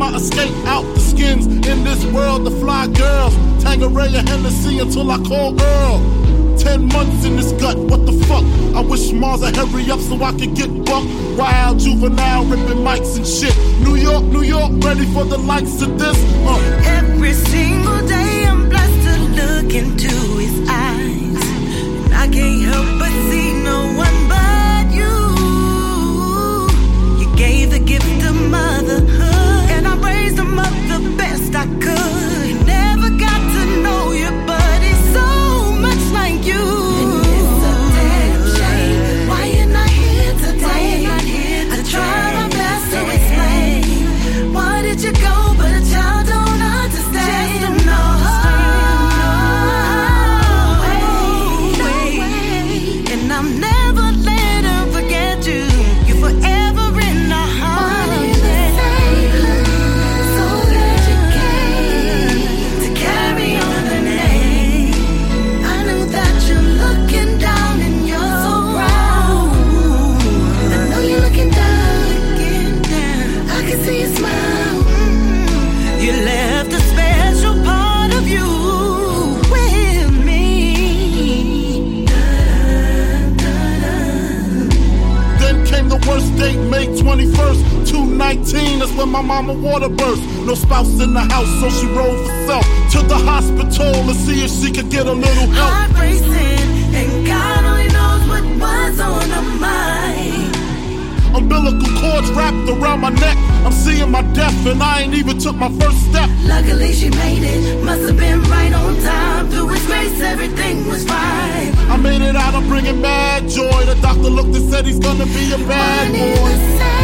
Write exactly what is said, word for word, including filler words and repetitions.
my escape out the skins. In this world, the fly girls. Tangeray and Hennessy until I call Earl. Ten months in this gut, what the fuck? I wish Mars would hurry up so I could get bucked. Wild juvenile ripping mics and shit. New York, New York, ready for the likes of this. Uh. Every single day I'm blessed to look into his eyes, and I can't help but see no one but you. You gave the gift of motherhood, and I raised him up the best I could. Never got to know you, but he's so much like you. And it's a damn shame why you're not here today. Not here today. I try my best to explain. Why did you go, but a child don't understand? Just don't know. Oh, wait, wait. And I'm never let her forget you. You're forever in our hearts. So glad you came to carry on the name. I knew that you're looking down and you're so proud. I know you're looking down, looking down. I can see you smile. You left a special part of you with me. Then came the worst date, May twenty-first, two nineteen. That's when my mama water burst. No spouse in the house, so she rolled for self to the hospital to see if she could get a little help. Heart racing, and God only knows what was on her mind. Umbilical cords wrapped around my neck. I'm seeing my death, and I ain't even took my first step. Luckily she made it, must have been right on time. Through his grace, everything was fine. I made it out, I'm bringing mad joy. The doctor looked and said he's gonna be a bad One in the boy. same